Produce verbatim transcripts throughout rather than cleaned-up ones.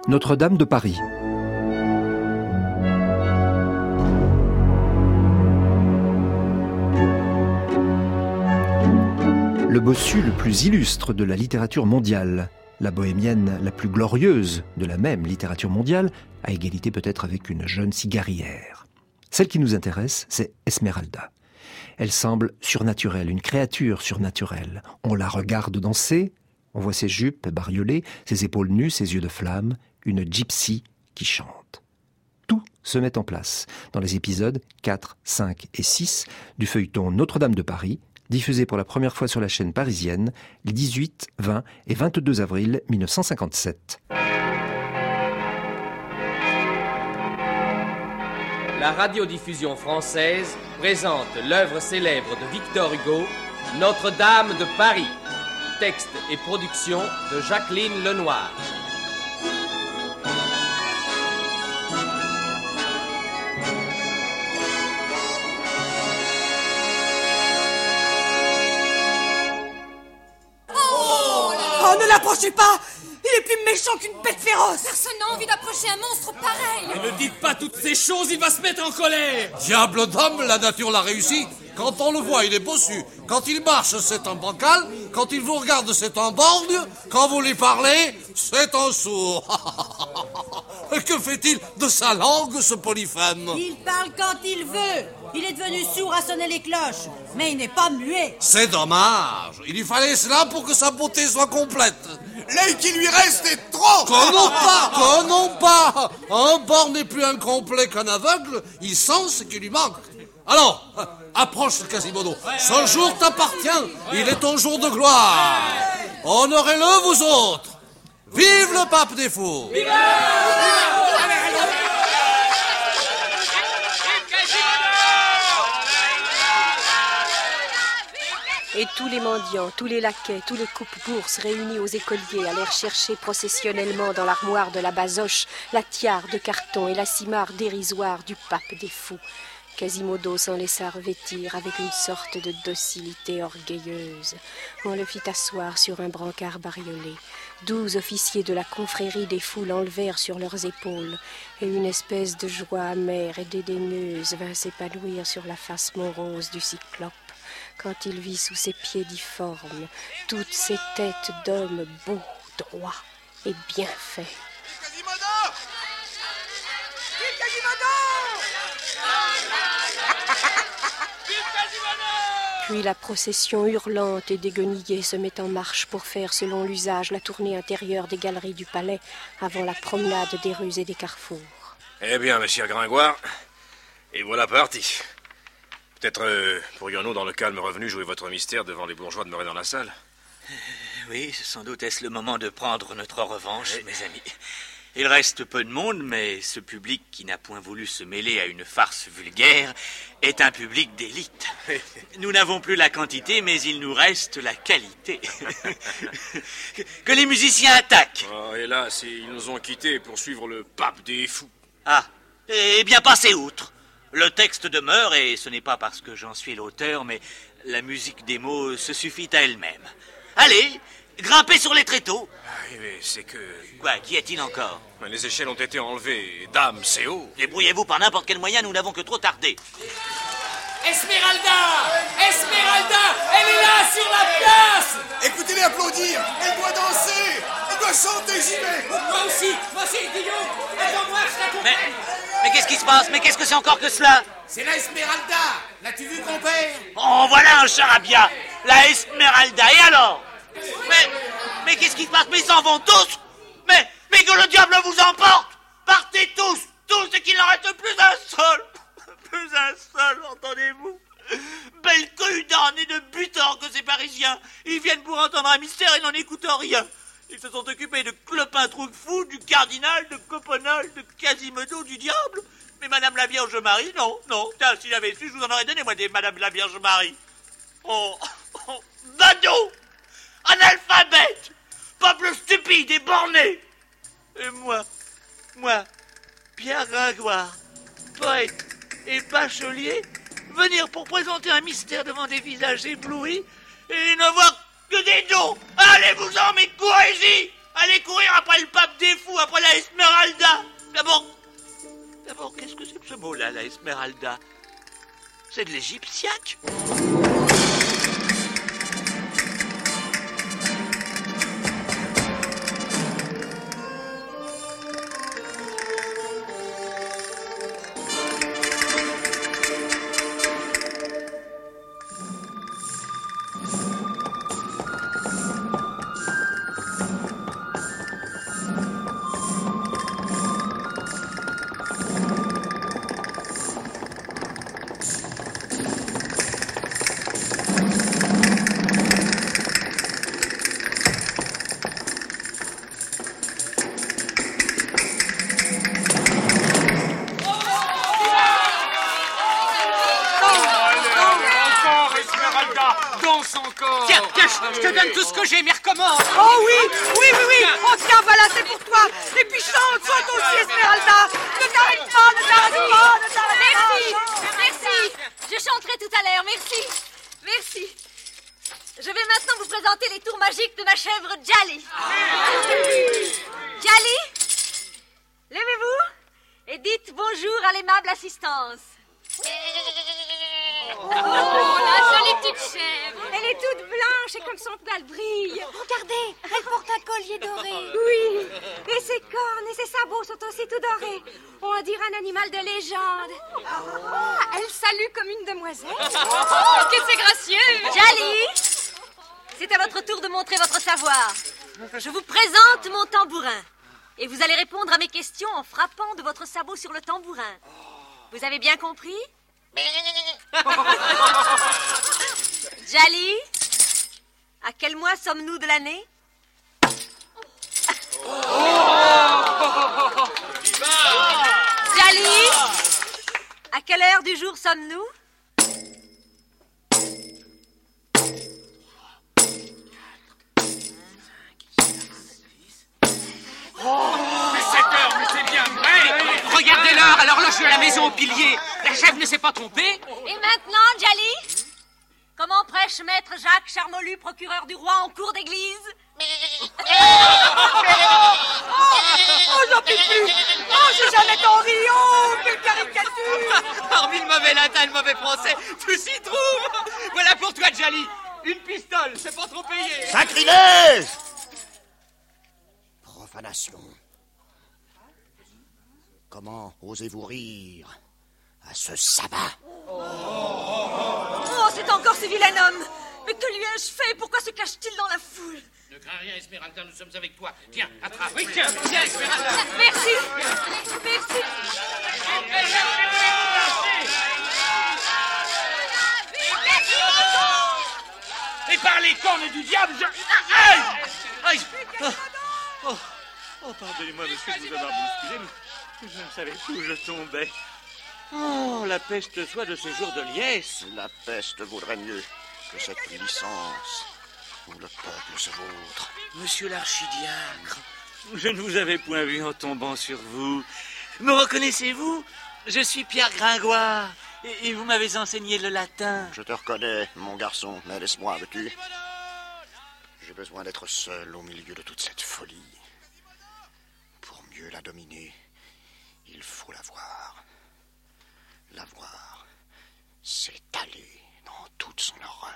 Notre-Dame de Paris. Le bossu le plus illustre de la littérature mondiale, la bohémienne la plus glorieuse de la même littérature mondiale, à égalité peut-être avec une jeune cigarière. Celle qui nous intéresse, c'est Esmeralda. Elle semble surnaturelle, une créature surnaturelle. On la regarde danser, on voit ses jupes bariolées, ses épaules nues, ses yeux de flamme, une gypsy qui chante. Tout se met en place dans les épisodes quatre, cinq et six du feuilleton Notre-Dame de Paris, diffusé pour la première fois sur la chaîne parisienne les dix-huit, vingt et vingt-deux avril mille neuf cent cinquante-sept. La radiodiffusion française présente l'œuvre célèbre de Victor Hugo, Notre-Dame de Paris. Texte et production de Jacqueline Lenoir. Oh, ne l'approchez pas! Il est plus méchant qu'une bête féroce! Personne n'a envie d'approcher un monstre pareil! Mais ne dites pas toutes ces choses, il va se mettre en colère! Diable d'homme, la nature l'a réussi. Quand on le voit, il est bossu. Quand il marche, c'est un bancal. Quand il vous regarde, c'est un borgne. Quand vous lui parlez, c'est un sourd. Que fait-il de sa langue, ce polyphème? Il parle quand il veut. Il est devenu sourd à sonner les cloches. Mais il n'est pas muet. C'est dommage. Il lui fallait cela pour que sa beauté soit complète. L'œil qui lui reste est trop. Que non pas, que non pas. Un borgne n'est plus incomplet qu'un aveugle. Il sent ce qui lui manque. Alors, approche Quasimodo. Ce jour t'appartient. Il est ton jour de gloire. Honorez-le, vous autres. Vive le pape des fous. Vive! Et tous les mendiants, tous les laquais, tous les coupe-bourses réunis aux écoliers allèrent chercher processionnellement dans l'armoire de la basoche la tiare de carton et la simarre dérisoire du pape des fous. Quasimodo s'en laissa revêtir avec une sorte de docilité orgueilleuse. On le fit asseoir sur un brancard bariolé. Douze officiers de la confrérie des fous l'enlevèrent sur leurs épaules, et une espèce de joie amère et dédaigneuse vint s'épanouir sur la face morose du cyclope, quand il vit sous ses pieds difformes toutes ces têtes d'hommes beaux, droits et bien faits. Quasimodo! Vive Quasimodo! Puis la procession hurlante et déguenillée se met en marche pour faire, selon l'usage, la tournée intérieure des galeries du palais avant la promenade des rues et des carrefours. Eh bien, monsieur Gringoire, et voilà parti. Peut-être euh, pourrions-nous, dans le calme revenu, jouer votre mystère devant les bourgeois demeurés dans la salle. euh, Oui, sans doute est-ce le moment de prendre notre revanche, oui. Mes amis. Il reste peu de monde, mais ce public qui n'a point voulu se mêler à une farce vulgaire est un public d'élite. Nous n'avons plus la quantité, mais il nous reste la qualité. Que les musiciens attaquent. Oh, hélas, ils nous ont quittés pour suivre le pape des fous. Ah, eh bien passez outre. Le texte demeure, et ce n'est pas parce que j'en suis l'auteur, mais la musique des mots se suffit à elle-même. Allez, grimpez sur les tréteaux. Oui, mais c'est que... Quoi, qu'y a-t-il encore? Les échelles ont été enlevées. Dame, c'est haut. Débrouillez-vous par n'importe quel moyen, nous n'avons que trop tardé. Esmeralda! Esmeralda! Elle est là, sur la place! Écoutez-les applaudir. Elle doit danser. Elle doit chanter, j'y vais. Moi aussi, moi aussi, Guillaume. Attends-moi, je t'accompagne. Mais, mais qu'est-ce qui se passe? Mais qu'est-ce que c'est encore que cela? C'est la Esmeralda. L'as-tu vu, compère? Oh, voilà un charabia. La Esmeralda, et alors? Mais, mais qu'est-ce qui se passe? Mais ils s'en vont tous? Mais, mais que le diable vous emporte! Partez tous! Tous, et qu'il n'en reste plus un seul! Plus un seul, entendez-vous? Belle cohue d'ânes et de butants que ces Parisiens! Ils viennent pour entendre un mystère et n'en écoutent rien! Ils se sont occupés de Clopin Trouillefou, du cardinal, de Coppenole, de Quasimodo, du diable! Mais Madame la Vierge Marie, non, non. Tiens, si j'avais su, je vous en aurais donné, moi, des Madame la Vierge Marie. Oh, oh, badaud! Analphabète! Peuple stupide et borné! Et moi, moi, Pierre Gringoire, poète et bachelier, venir pour présenter un mystère devant des visages éblouis et ne voir que des dos! Allez-vous-en, mes courez-y! Allez courir après le pape des fous, après la Esmeralda. D'abord, d'abord, qu'est-ce que c'est que ce mot-là, la Esmeralda? C'est de l'égyptiaque. Je te donne tout ce que j'ai, mais recommence. Oh oui, oui, oui, oui. Oh tiens, voilà, c'est pour toi. Et puis chante, chante aussi, Esmeralda. Ne t'arrête pas, ne t'arrête pas, ne t'arrête pas. Merci, merci. Je chanterai tout à l'heure, merci. Merci. Je vais maintenant vous présenter les tours magiques de ma chèvre Djali. Djali, levez-vous et dites bonjour à l'aimable assistance. Oh, la jolie petite chèvre. Elle est toute blanche et comme son poil brille. Regardez, elle porte un collier doré. Oui, et ses cornes et ses sabots sont aussi tout dorés. On dirait un animal de légende. Oh, elle salue comme une demoiselle. Oh, que c'est gracieux. Djali, c'est à votre tour de montrer votre savoir. Je vous présente mon tambourin. Et vous allez répondre à mes questions en frappant de votre sabot sur le tambourin. Vous avez bien compris? Djali, à quel mois sommes-nous de l'année? Djali, à quelle heure du jour sommes-nous? Mais sept heures, mais c'est bien vrai. Regardez l'heure, alors là je suis à la maison au pilier. La chèvre ne s'est pas trompée. Et maintenant, Djali, comment prêche maître Jacques Charmolue, procureur du roi en cour d'église? Oh, j'en peux plus. Oh, j'ai jamais tant ri. Oh, quelle caricature. Hormis le mauvais latin et le mauvais français, tout s'y trouve. Voilà pour toi, Djali. Une pistole, c'est pas trop payé. Sacrilège! Profanation. Comment osez-vous rire à ce sabbat? Oh, c'est encore ce vilain homme. Mais que lui ai-je fait? Pourquoi se cache-t-il dans la foule? Ne crains rien, Esmeralda, nous sommes avec toi. Tiens, attrape. Oui, tiens, tiens, Esmeralda. Merci. Merci. Et par les cornes du diable, je... Aïe! Aïe! Oh, oh, oh, pardonnez-moi, monsieur, de vous avoir bousculé, mais je ne savais plus où je tombais. Oh, la peste soit de ce jour de liesse. La peste vaudrait mieux que cette licence où le peuple se vautre. Monsieur l'archidiacre, je ne vous avais point vu en tombant sur vous. Me reconnaissez-vous? Je suis Pierre Gringoire, et, et vous m'avez enseigné le latin. Je te reconnais, mon garçon, mais laisse-moi, veux-tu? J'ai besoin d'être seul au milieu de toute cette folie. Pour mieux la dominer, il faut la voir. La voir s'étaler dans toute son horreur.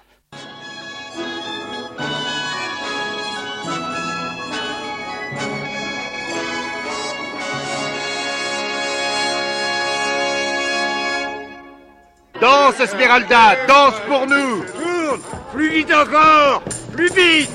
Danse, Esmeralda, danse pour nous! Tourne! Plus vite encore! Plus vite!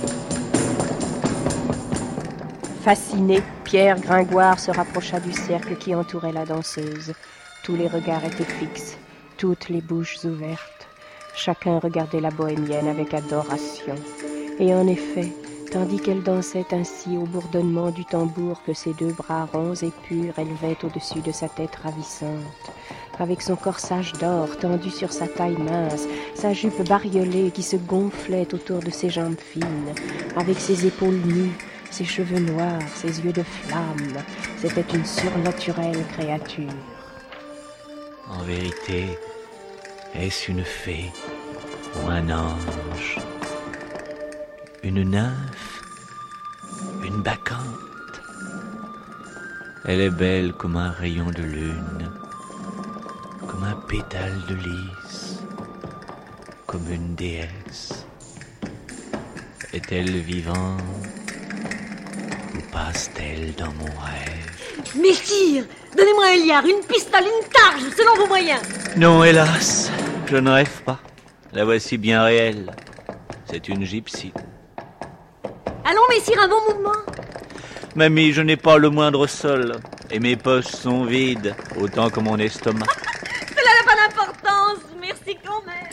Fasciné, Pierre Gringoire se rapprocha du cercle qui entourait la danseuse. Tous les regards étaient fixes, toutes les bouches ouvertes. Chacun regardait la bohémienne avec adoration. Et en effet, tandis qu'elle dansait ainsi au bourdonnement du tambour que ses deux bras ronds et purs élevaient au-dessus de sa tête ravissante, avec son corsage d'or tendu sur sa taille mince, sa jupe bariolée qui se gonflait autour de ses jambes fines, avec ses épaules nues, ses cheveux noirs, ses yeux de flamme, c'était une surnaturelle créature. En vérité, est-ce une fée ou un ange? Une nymphe? Une une bacchante. Elle est belle comme un rayon de lune, comme un pétale de lys, comme une déesse. Est-elle vivante ou passe-t-elle dans mon rêve? Messire, donnez-moi un liard, une pistole, une targe, selon vos moyens. Non, hélas, je ne rêve pas. La voici bien réelle. C'est une gypsie. Allons, messire, un bon mouvement. Mamie, je n'ai pas le moindre sol, et mes poches sont vides, autant que mon estomac. Cela n'a pas d'importance, merci quand même.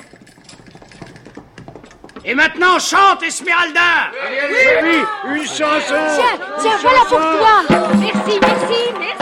Et maintenant, chante, Esmeralda. Oui, oui, une chanson. Tiens, tiens, voilà pour toi. Merci, merci, merci.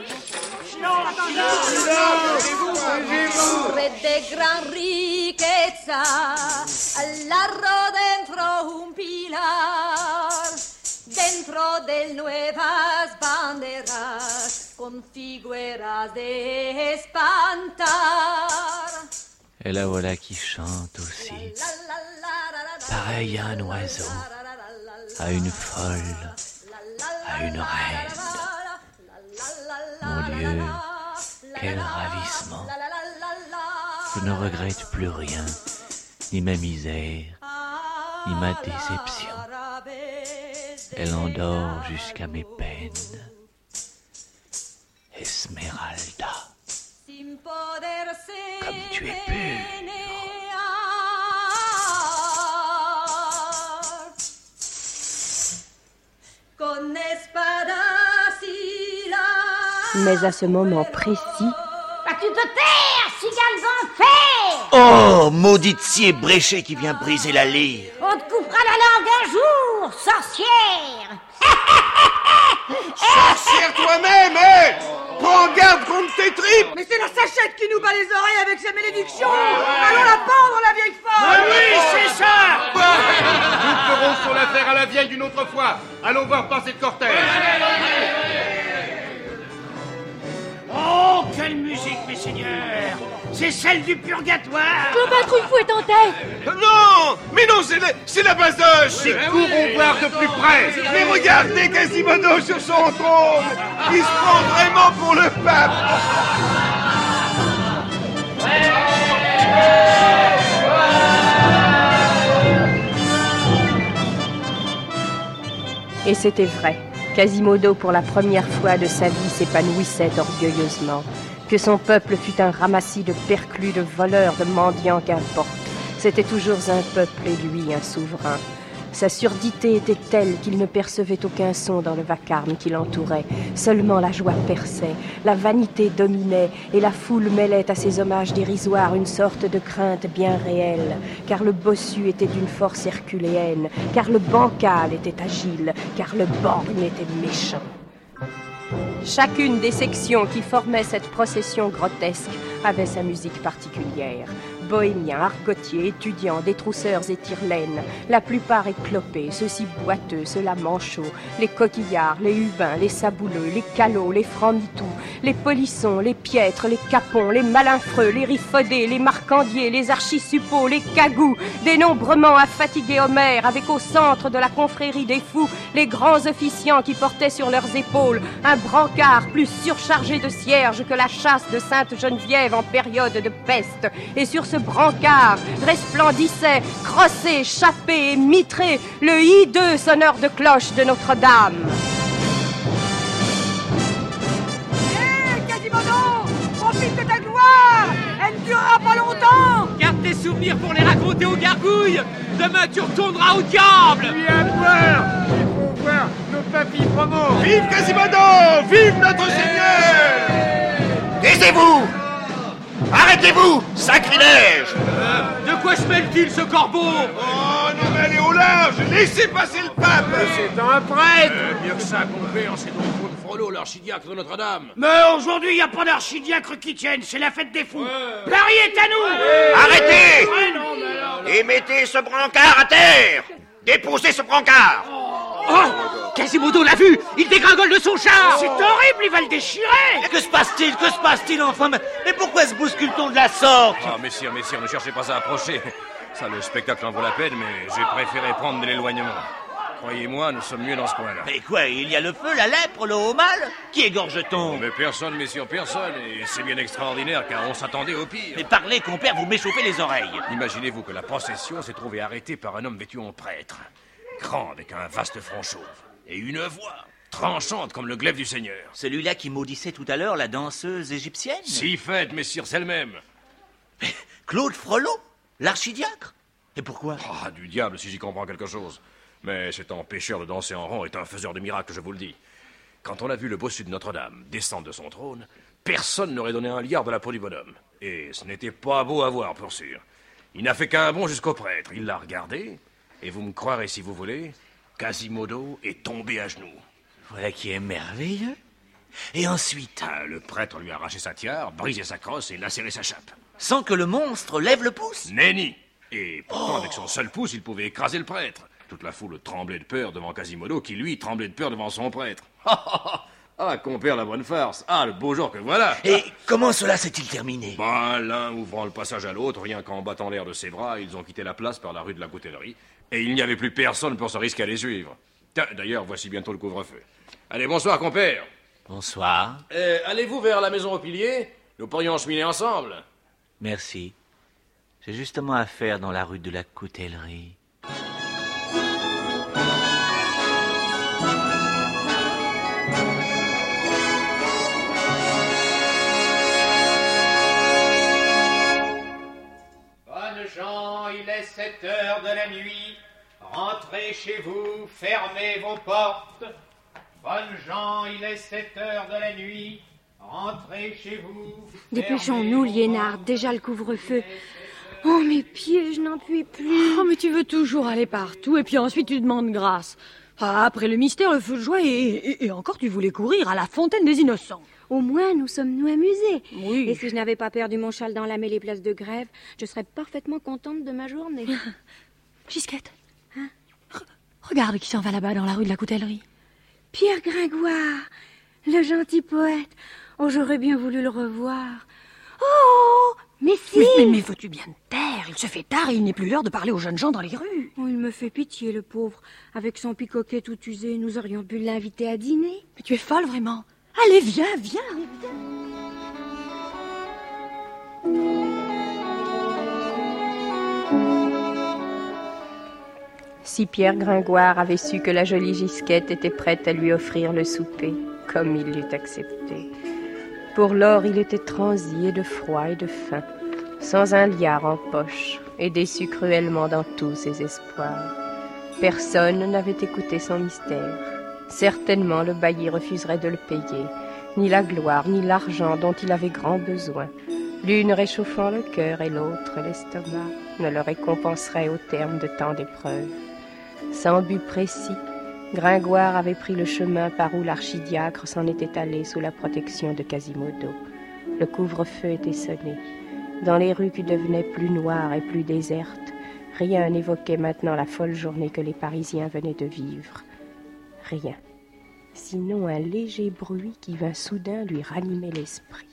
Re de gran riqueza, al largo dentro un pilar, dentro de nuevas banderas, con figuras de espantar. Et la voilà qui chante aussi, pareil à un oiseau, à une folle, à une reine. Mon Dieu, quel ravissement! Je ne regrette plus rien, ni ma misère, ni ma déception. Elle endort jusqu'à mes peines. Esmeralda, comme tu es pure. Mais à ce moment précis... Vas-tu te taire, cigales enfer! Oh, maudite scie bréchée qui vient briser la lyre. On te coupera la langue un jour, sorcière! Sorcière toi-même, hé! Prends garde contre tes tripes! Mais c'est la sachette qui nous bat les oreilles avec sa malédiction! Allons la pendre, la vieille femme! Ah oui, c'est ça! Nous ferons sur l'affaire à la vieille d'une autre fois. Allons voir passer le cortège. Oh, quelle musique, mes seigneurs! C'est celle du purgatoire! Cléopâtre une fouette en tête! Non! Mais non, c'est la, c'est la basoche! Et courons voir de plus près! Mais regardez Quasimodo sur son trône! Il se prend vraiment pour le pape! Et c'était vrai. Quasimodo, pour la première fois de sa vie, s'épanouissait orgueilleusement. Que son peuple fût un ramassis de perclus, de voleurs, de mendiants, qu'importe. C'était toujours un peuple et lui un souverain. Sa surdité était telle qu'il ne percevait aucun son dans le vacarme qui l'entourait. Seulement la joie perçait, la vanité dominait, et la foule mêlait à ces hommages dérisoires une sorte de crainte bien réelle. Car le bossu était d'une force herculéenne, car le bancal était agile, car le borgne était méchant. Chacune des sections qui formaient cette procession grotesque avait sa musique particulière. Bohémiens, argotiers, étudiants, détrousseurs et tire-laines, la plupart éclopés, ceux-ci boiteux, ceux-là manchots, les coquillards, les hubins, les sabouleux, les calots, les francs-mitous, les polissons, les piètres, les capons, les malinfreux, les rifaudés, les marcandiers, les archisuppôts, les cagous, dénombrement à fatiguer Homère, avec au centre de la confrérie des fous, les grands officiants qui portaient sur leurs épaules un brancard plus surchargé de cierges que la chasse de Sainte-Geneviève en période de peste, et sur ce brancard resplendissait, crossé, chapé et mitré, le hideux sonneur de cloche de Notre-Dame. Hé, Quasimodo, profite de ta gloire! Elle ne durera pas longtemps! Garde tes souvenirs pour les raconter aux gargouilles. Demain, tu retourneras au diable. Puis à boire! Il faut voir nos papilles promo! Vive Quasimodo! Vive notre Seigneur! Taisez-vous! Arrêtez-vous! Sacrilège! De quoi se mêle-t-il, ce corbeau? Oh non, mais allez au large! Laissez passer le pape! C'est un prêtre! Mieux que ça, compère, c'est donc pour le Frollo, l'archidiacre de Notre-Dame. Mais aujourd'hui, il n'y a pas d'archidiacre qui tienne, c'est la fête des fous. Ouais. Paris est à nous! Ouais. Arrêtez! Ouais, non, mais alors... Et mettez ce brancard à terre! Déposez ce brancard! Oh! Quasimodo l'a vu! Il dégringole de son char! C'est horrible, il va le déchirer! Que se passe-t-il? Que se passe-t-il enfin? Mais pourquoi se bouscule-t-on de la sorte? Ah, messire, messire, ne cherchez pas à approcher. Ça, le spectacle en vaut la peine, mais j'ai préféré prendre de l'éloignement. Croyez-moi, nous sommes mieux dans ce coin-là. Mais quoi, il y a le feu, la lèpre, le haut mal? Qui égorge-t-on? Mais personne, messieurs, personne. Et c'est bien extraordinaire, car on s'attendait au pire. Mais parlez, compère, vous m'échauffez les oreilles. Imaginez-vous que la procession s'est trouvée arrêtée par un homme vêtu en prêtre. Grand, avec un vaste front chauve. Et une voix tranchante comme le glaive du Seigneur. Celui-là qui maudissait tout à l'heure la danseuse égyptienne? Si fait, messire, c'est elle-même. Claude Frollo, l'archidiacre? Et pourquoi? Ah, du diable, si j'y comprends quelque chose. Mais cet empêcheur de danser en rond est un faiseur de miracles, je vous le dis. Quand on a vu le bossu de Notre-Dame descendre de son trône, personne n'aurait donné un liard de la peau du bonhomme. Et ce n'était pas beau à voir, pour sûr. Il n'a fait qu'un bond jusqu'au prêtre. Il l'a regardé, et vous me croirez si vous voulez, Quasimodo est tombé à genoux. Voilà qui est merveilleux. Et ensuite? Ah, le prêtre lui a arraché sa tiare, brisé sa crosse et lacéré sa chape. Sans que le monstre lève le pouce? Nenni. Et pourtant, oh. avec son seul pouce, il pouvait écraser le prêtre. Toute la foule tremblait de peur devant Quasimodo, qui, lui, tremblait de peur devant son prêtre. Ah, compère, la bonne farce. Ah, le beau jour que voilà. Et comment cela s'est-il terminé? Ben, l'un ouvrant le passage à l'autre, rien qu'en battant l'air de ses bras, ils ont quitté la place par la rue de la Coutellerie, et il n'y avait plus personne pour se risquer à les suivre. Tiens, d'ailleurs, voici bientôt le couvre-feu. Allez, bonsoir, compère. Bonsoir. Euh, allez-vous vers la maison au pilier? Nous pourrions cheminer ensemble. Merci. J'ai justement affaire dans la rue de la Coutellerie. Bonnes gens, il est sept heures de la nuit. Rentrez chez vous, fermez vos portes. Bonnes gens, il est sept heures de la nuit. Rentrez chez vous. Dépêchons-nous, Liénard, déjà le couvre-feu. Oh, mes pieds, je n'en puis plus. Oh, mais tu veux toujours aller partout, et puis ensuite tu demandes grâce. Ah, après le mystère, le feu de joie, et, et, et encore tu voulais courir à la fontaine des innocents. Au moins, nous sommes-nous amusés. Oui. Et si je n'avais pas perdu mon châle dans la mêlée place de grève, je serais parfaitement contente de ma journée. Gisquette, hein? Re- regarde qui s'en va là-bas dans la rue de la Coutellerie. Pierre Gringoire, le gentil poète. Oh, j'aurais bien voulu le revoir. Oh, mais si. Mais, mais, mais veux-tu bien te taire? Il se fait tard et il n'est plus l'heure de parler aux jeunes gens dans les rues. Oh, il me fait pitié, le pauvre. Avec son picoquet tout usé, nous aurions pu l'inviter à dîner. Mais tu es folle, vraiment. Allez, viens, viens. Allez, viens. Si Pierre Gringoire avait su que la jolie Gisquette était prête à lui offrir le souper, comme il l'eût accepté. Pour lors, il était transi et de froid et de faim, sans un liard en poche, et déçu cruellement dans tous ses espoirs. Personne n'avait écouté son mystère. Certainement, le bailli refuserait de le payer, ni la gloire, ni l'argent dont il avait grand besoin. L'une réchauffant le cœur et l'autre l'estomac, ne le récompenserait au terme de tant d'épreuves. Sans but précis, Gringoire avait pris le chemin par où l'archidiacre s'en était allé sous la protection de Quasimodo. Le couvre-feu était sonné. Dans les rues qui devenaient plus noires et plus désertes, rien n'évoquait maintenant la folle journée que les Parisiens venaient de vivre. Rien. Sinon un léger bruit qui vint soudain lui ranimer l'esprit.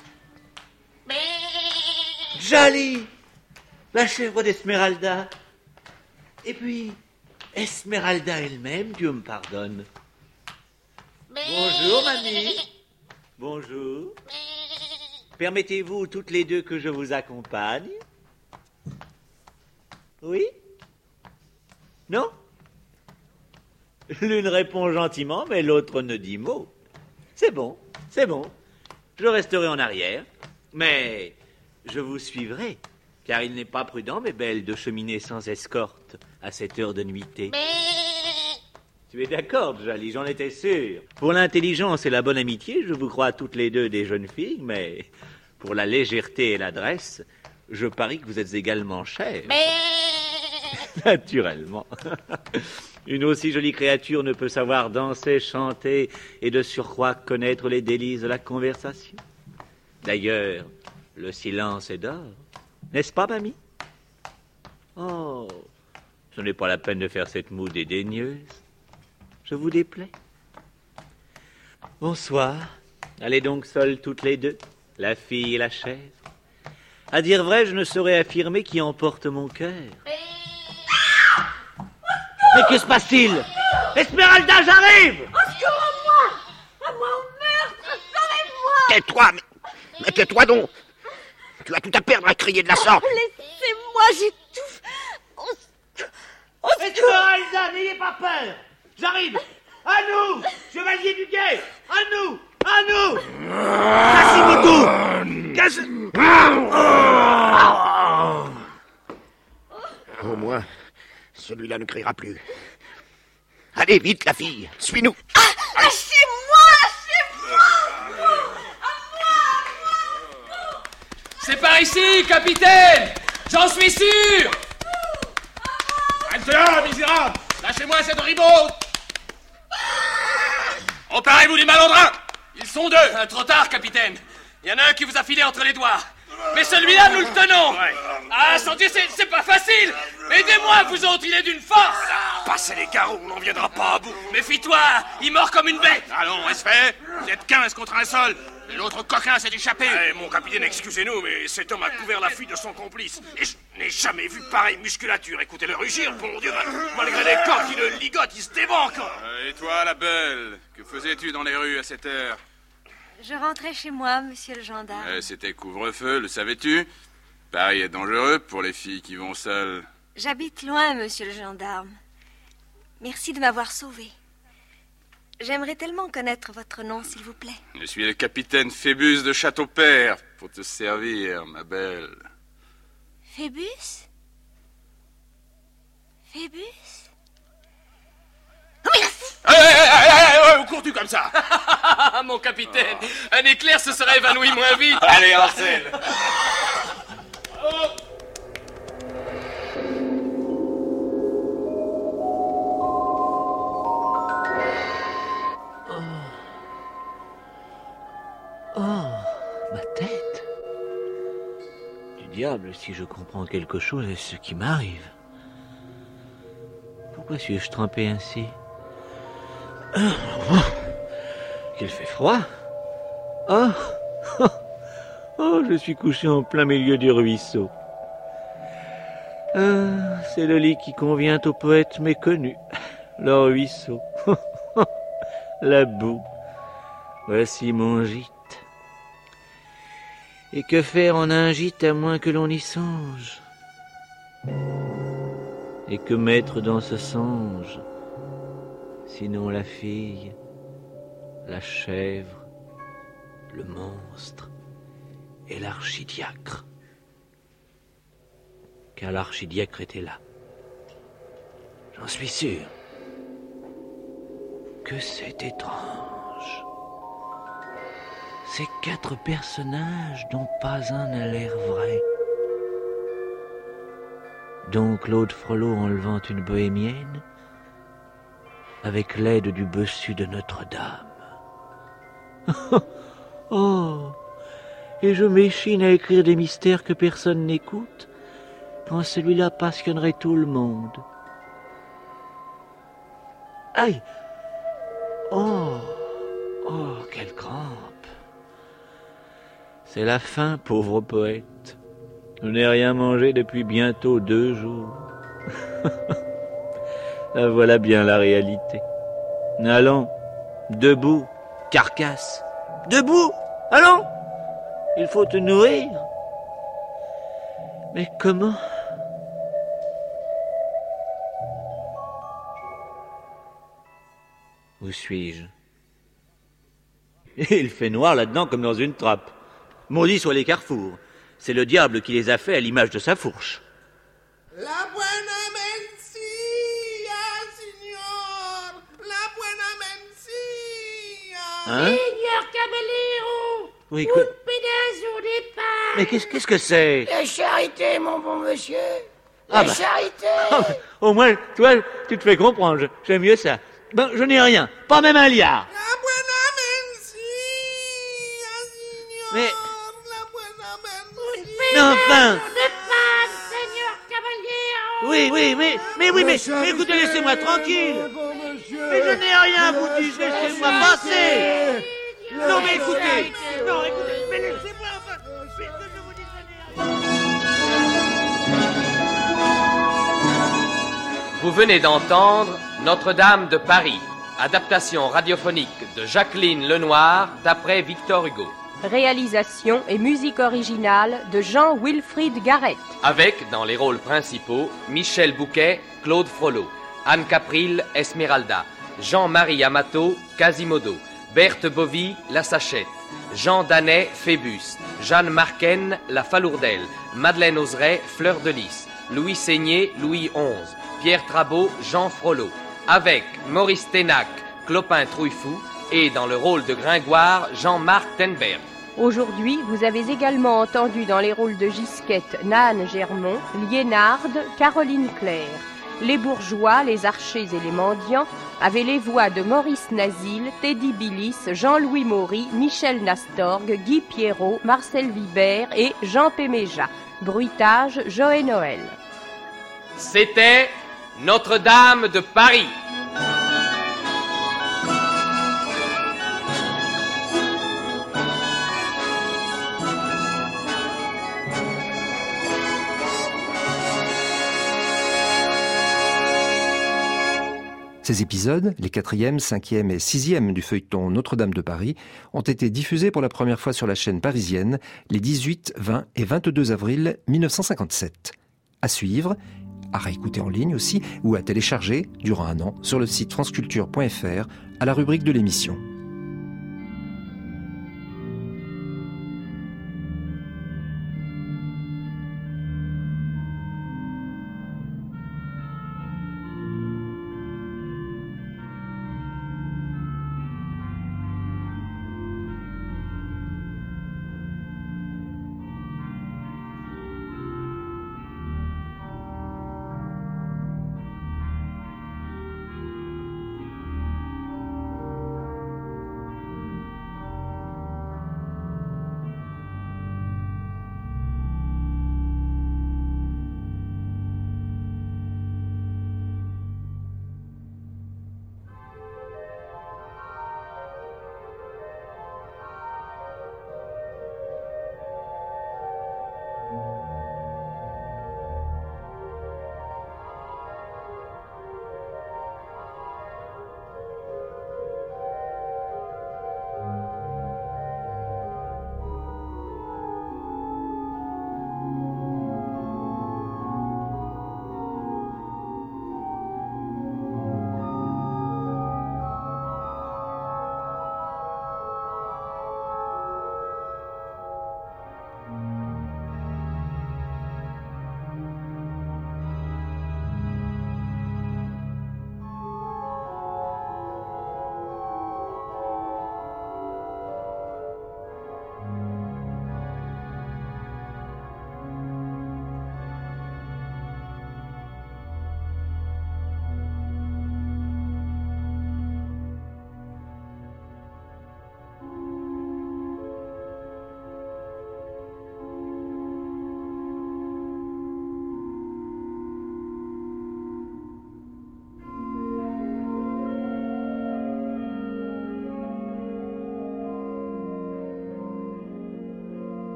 Jali, la chèvre d'Esmeralda. Et puis, Esmeralda elle-même, Dieu me pardonne. Bonjour, mamie. Bonjour. Permettez-vous toutes les deux que je vous accompagne? Oui? Non? L'une répond gentiment, mais l'autre ne dit mot. C'est bon, c'est bon. Je resterai en arrière, mais je vous suivrai, car il n'est pas prudent, mes belles, de cheminer sans escorte à cette heure de nuitée. Tu es d'accord, Jali, j'en étais sûr. Pour l'intelligence et la bonne amitié, je vous crois toutes les deux des jeunes filles, mais pour la légèreté et l'adresse, je parie que vous êtes également chères. Naturellement. Une aussi jolie créature ne peut savoir danser, chanter et de surcroît connaître les délices de la conversation. D'ailleurs, le silence est d'or, n'est-ce pas, mamie? Oh, ce n'est pas la peine de faire cette moue dédaigneuse. Je vous déplais. Bonsoir. Allez donc seules toutes les deux, la fille et la chèvre. À dire vrai, je ne saurais affirmer qui emporte mon cœur. Mais que se passe-t-il? Esmeralda, j'arrive! Au secours, à moi! À moi au meurtre! Sauvez-moi! Tais-toi, mais, mais tais-toi donc. Tu as tout à perdre à crier de la sorte. Laissez-moi, j'étouffe. Au secours! Esmeralda, n'ayez pas peur. J'arrive. À nous, chevalier du guet. À nous, à nous. Quasimodo. Quasi... Au moins, celui-là ne criera plus. Allez, vite, la fille, suis-nous. Ah, lâchez-moi, lâchez-moi. C'est par ici, capitaine. J'en suis sûr. Reste là, misérable. Lâchez-moi cette ribaude. Emparez-vous des malandrins. Ils sont deux. Euh, trop tard, capitaine. Il y en a un qui vous a filé entre les doigts. Mais celui-là, nous le tenons. Ouais. Ah, sans Dieu, c'est, c'est pas facile. Aidez-moi, vous autres, il est d'une force. Passez les carreaux, on n'en viendra pas à bout. Méfie-toi, il mord comme une bête. Allons, est-ce fait? Vous êtes quinze contre un seul. Et l'autre coquin s'est échappé. Eh, mon capitaine, excusez-nous, mais cet homme a couvert la fuite de son complice. Et je n'ai jamais vu pareille musculature. Écoutez-le rugir, bon Dieu, malgré les corps qui le ligotent, il se débat encore. Euh, et toi, la belle, que faisais-tu dans les rues à cette heure? Je rentrais chez moi, monsieur le gendarme. Euh, C'était couvre-feu, le savais-tu? Paris est dangereux pour les filles qui vont seules. J'habite loin, monsieur le gendarme. Merci de m'avoir sauvé. J'aimerais tellement connaître votre nom, s'il vous plaît. Je suis le capitaine Phébus de Châteaupers, pour te servir, ma belle. Phébus? Phébus? Hé, hé, hé, hé, où cours-tu comme ça? Mon capitaine, un éclair se serait évanoui moins vite. Allez, Marcel. Oh. Oh, ma tête. Du diable, si je comprends quelque chose à ce qui m'arrive. Pourquoi suis-je trempé ainsi? Oh, qu'il fait froid. Oh, oh, oh, je suis couché en plein milieu du ruisseau. Ah, c'est le lit qui convient au poète méconnu. Le ruisseau. La boue. Voici mon gîte. Et que faire en un gîte à moins que l'on y songe? Et que mettre dans ce songe, sinon la fille, la chèvre, le monstre et l'archidiacre? Car l'archidiacre était là. J'en suis sûr. Que c'est étrange. Ces quatre personnages dont pas un n'a l'air vrai. Dont Claude Frollo enlevant une bohémienne avec l'aide du bossu de Notre-Dame. Oh, et je m'échine à écrire des mystères que personne n'écoute, quand celui-là passionnerait tout le monde. Aïe! Oh, oh, quelle crampe! C'est la faim, pauvre poète. Je n'ai rien mangé depuis bientôt deux jours. La voilà bien la réalité. Allons, debout, carcasse. Debout, allons. Il faut te nourrir. Mais comment? Où suis-je? Il fait noir là-dedans comme dans une trappe. Maudits soient les carrefours. C'est le diable qui les a fait à l'image de sa fourche. La buena mencia, signor. La buena mencia. Hein? Signor Caballero. Oui, quoi? Un pédazo de pain. Mais qu'est-ce, qu'est-ce que c'est? La charité, mon bon monsieur. La Ah bah. charité. Ah bah, au moins, toi, tu te fais comprendre. Je- J'aime mieux ça. Ben, je n'ai rien. Pas même un liard. La buena mencia, signor. Mais... La buena mencia. Mais enfin! De pain, Seigneur Caballero. Oui, oui, mais, mais oui, mais, mais écoutez, laissez-moi tranquille. Mais je n'ai rien à vous dire, laissez-moi passer. Non, mais écoutez, non, écoutez, mais laissez-moi enfin. Mais que je vous dise, je n'ai rien. Vous venez d'entendre Notre-Dame de Paris, adaptation radiophonique de Jacqueline Lenoir d'après Victor Hugo. Réalisation et musique originale de Jean-Wilfried Garrett. Avec, dans les rôles principaux, Michel Bouquet, Claude Frollo, Anne Caprile, Esmeralda, Jean-Marie Amato, Quasimodo, Berthe Bovy, La Sachette, Jean Danet, Phébus, Jeanne Marquen, La Falourdelle, Madeleine Oseret, Fleur de Lys, Louis Seigné, Louis onze, Pierre Trabeau, Jean Frollo, avec Maurice Ténac, Clopin Trouillefou, et dans le rôle de Gringoire, Jean-Marc Tenberg. Aujourd'hui, vous avez également entendu dans les rôles de Gisquette, Nan Germont, Liénarde, Caroline Claire. Les bourgeois, les archers et les mendiants avaient les voix de Maurice Nazil, Teddy Billis, Jean-Louis Maury, Michel Nastorgue, Guy Pierrot, Marcel Vibert et Jean Péméja. Bruitage, Joël Noël. C'était Notre-Dame de Paris. Ces épisodes, les quatrième, cinquième et sixième du feuilleton Notre-Dame de Paris, ont été diffusés pour la première fois sur la chaîne parisienne les dix-huit, vingt et vingt-deux avril mille neuf cent cinquante-sept. À suivre, à réécouter en ligne aussi, ou à télécharger durant un an sur le site franceculture point f r à la rubrique de l'émission.